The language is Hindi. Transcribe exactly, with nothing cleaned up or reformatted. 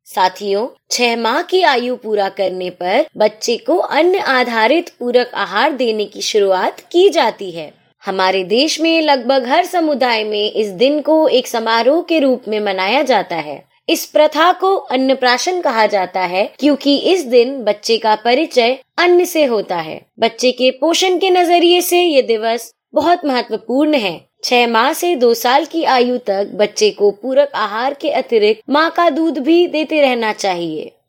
साथियों, छह माह की आयु पूरा करने पर बच्चे को अन्न आधारित पूरक आहार देने की शुरुआत की जाती है। हमारे देश में लगभग हर समुदाय में इस दिन को एक समारोह के रूप में मनाया जाता है। इस प्रथा को अन्नप्राशन कहा जाता है क्योंकि इस दिन बच्चे का परिचय अन्न से होता है। बच्चे के पोषण के नजरिए से ये दिवस बहुत महत्वपूर्ण है। छह माह से दो साल की आयु तक बच्चे को पूरक आहार के अतिरिक्त माँ का दूध भी देते रहना चाहिए।